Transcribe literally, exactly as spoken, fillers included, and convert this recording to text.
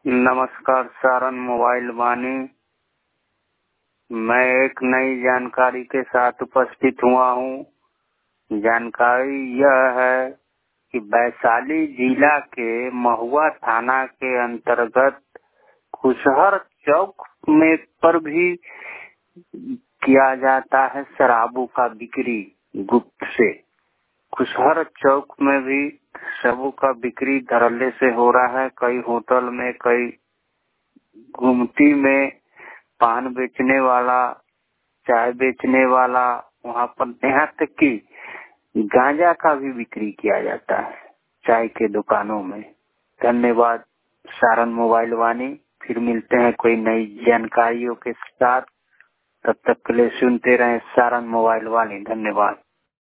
नमस्कार सारण मोबाइल वाणी। मैं एक नई जानकारी के साथ उपस्थित हुआ हूँ। जानकारी यह है कि वैशाली जिला के महुआ थाना के अंतर्गत खुशहर चौक में पर भी किया जाता है शराबों का बिक्री गुप्त से। खुशहर चौक में भी शराबों का बिक्री धड़ल्ले से हो रहा है। कई होटल में, कई गुमटी में पान बेचने वाला, चाय बेचने वाला, वहाँ पर यहाँ तक कि गांजा का भी बिक्री किया जाता है चाय के दुकानों में। धन्यवाद सारण मोबाइल वाणी। फिर मिलते हैं कोई नई जानकारियों के साथ। तब तक के लिए सुनते रहें सारण मोबाइल वाणी। धन्यवाद।